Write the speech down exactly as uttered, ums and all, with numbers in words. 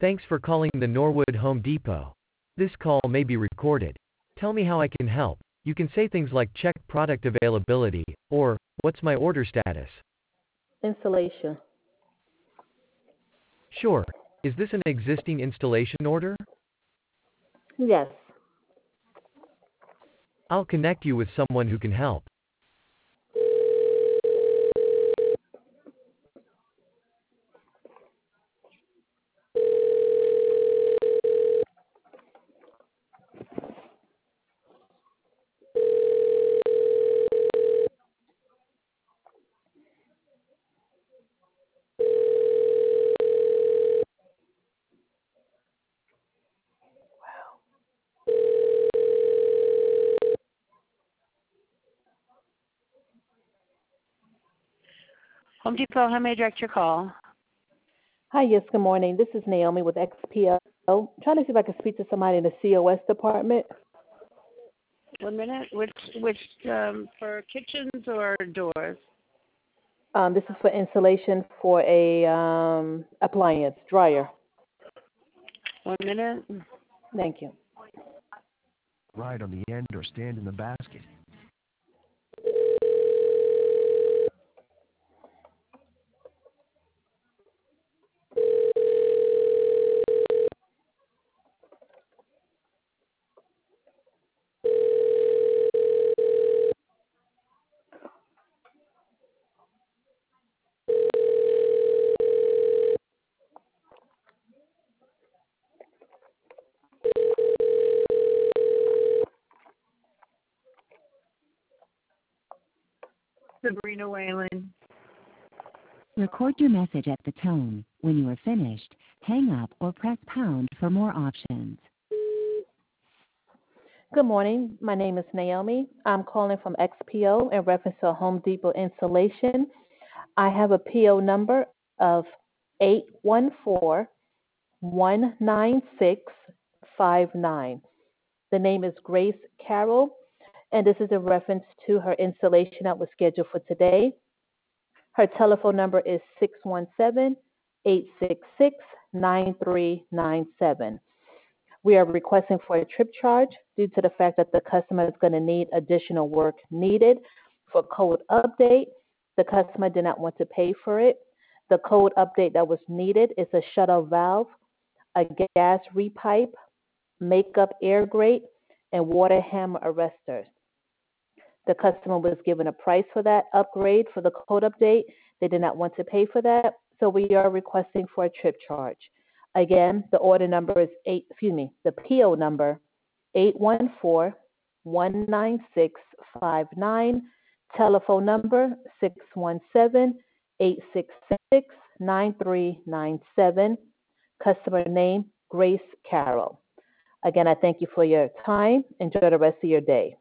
Thanks for calling the Norwood Home Depot. This call may be recorded. Tell me how I can help. You can say things like check product availability, or what's my order status? Installation. Sure. Is this an existing installation order? Yes. I'll connect you with someone who can help. Home Depot, how may I direct your call? Hi, yes, good morning. This is Naomi with X P O. Trying to see if I can speak to somebody in the C O S department. One minute. Which, which, um, for kitchens or doors? Um, this is for installation for a um, appliance, dryer. One minute. Thank you. Ride on the end or stand in the basket. Sabrina Whalen. Record your message at the tone. When you are finished, hang up or press pound for more options. Good morning. My name is Naomi. I'm calling from X P O in reference to a Home Depot installation. I have a P O number of eight one four, one nine six five nine. The name is Grace Carroll, and this is in reference to her installation that was scheduled for today. Her telephone number is six one seven, eight six six, nine three nine seven. We are requesting for a trip charge due to the fact that the customer is going to need additional work needed for code update. The customer did not want to pay for it. The code update that was needed is a shut-off valve, a gas repipe, makeup air grate, and water hammer arresters. The customer was given a price for that upgrade for the code update. They did not want to pay for that, so we are requesting for a trip charge. Again, the order number is eight, excuse me, the P O number eight one four, one nine six five nine. Telephone number six one seven, eight six six, nine three nine seven. Customer name Grace Carroll. Again, I thank you for your time. Enjoy the rest of your day.